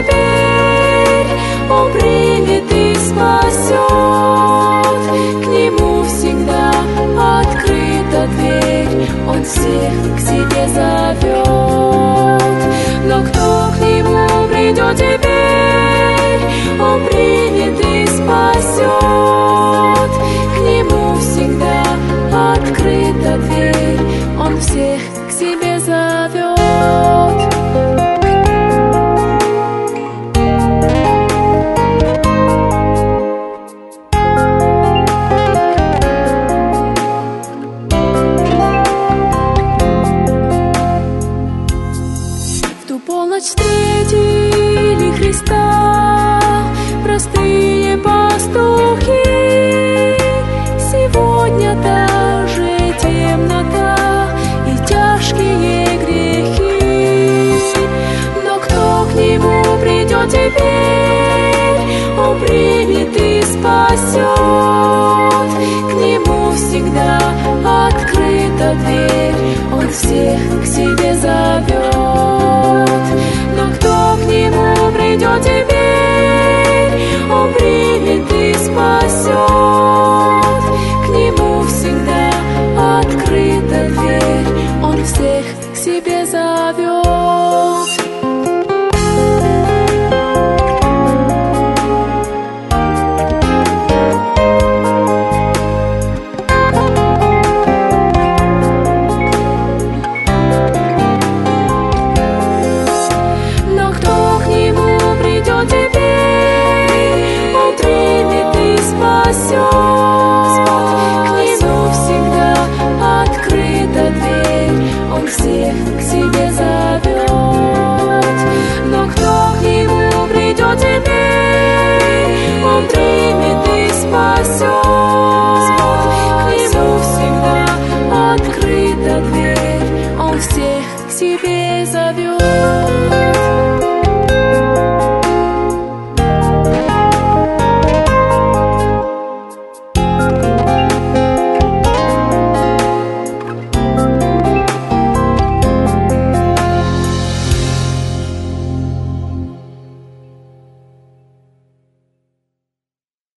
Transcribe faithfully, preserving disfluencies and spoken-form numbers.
теперь, Он примет и спасет. К Нему всегда открыта дверь, Он всех к себе зовет. Но кто к Нему придет теперь, Он примет и спасет. К Нему всегда открыта дверь, Он всех к себе зовет. В ту полночь встретили Христа простые пастухи. Сегодня даже темнота и тяжкие грехи. Но кто к Нему придет теперь, Он примет и спасет. К Нему всегда открыта дверь, Он всех к себе зовет. Но кто к Нему придет теперь, Он примет и спасет. К Нему всегда открыта дверь, Он всех к себе зовет. Но кто к Нему придет теперь, Он примет и спасет. К Нему всегда открыта дверь, Он всех к себе зовет. Но кто к Нему придет теперь, Он примет и спасет. К Нему всегда открыта дверь, Он всех к себе зовет.